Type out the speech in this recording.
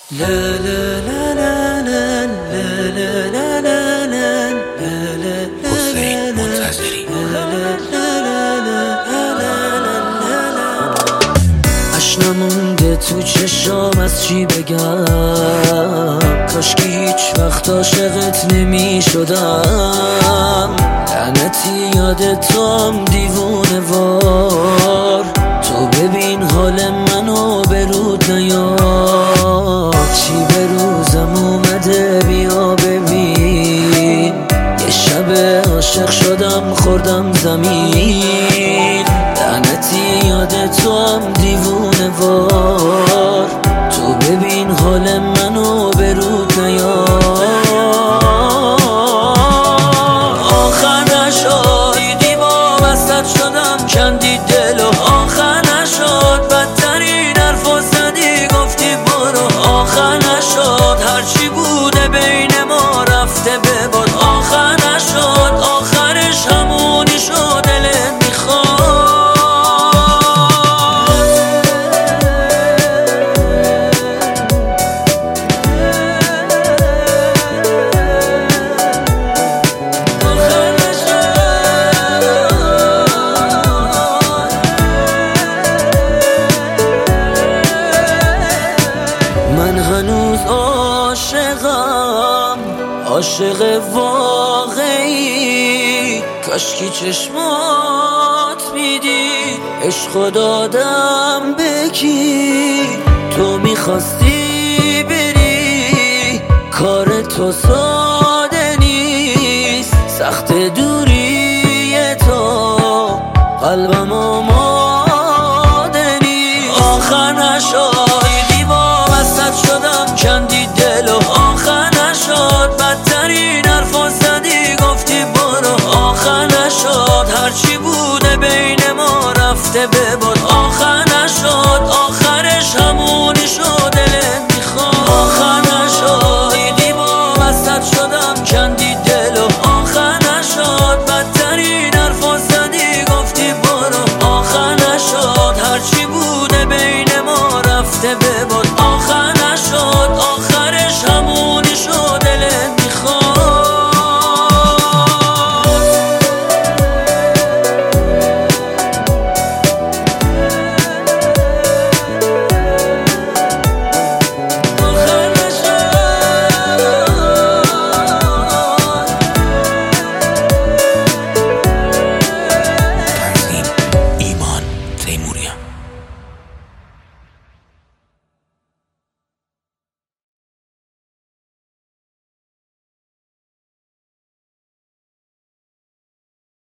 لا لا لا لا لا لا لا لا لا لا حسین منتظری. اش نمونده تو چشام از چی بگم، کاش که هیچ وقت عاشقت نمی شدم. لعنتی یاد توام دیوونه وار، تو ببین حال منو به رود نیار. چی به روزم اومده بیا ببین، یه شب عاشق شدم خوردم زمین. لعنتی یاد توام دیوونه وار، تو ببین حال منو به رود نیار. آخر نشد دیدی با وسط شدم کندی دلو، آخر نشد بدترین حرفو زدی گفتی برو. آخر نشد هرچی بوده بین ما رفته به باد. آخر نشد آخرش همونی شد دلت میخواد. من هنوز عاشقم، عاشق واقعی. کاشکی چشمات میدی عشقو دادم بکی. تو میخواستی بری کار تو ساده نیست، سخت دوری تو قلبم آماده نیست. آخر نشد شدم کندی دلو، آخر نشد بدترین حرفو زدی گفتی برو. آخر نشد هرچی بوده بین ما رفته به باد. آخر نشد آخرش همونی شد دلت میخواد. آخر نشد دیدی با وسط شدم کندی دلو، آخر نشد بدترین حرفو زدی گفتی برو. آخر نشد هرچی بوده بین ما رفته به باد.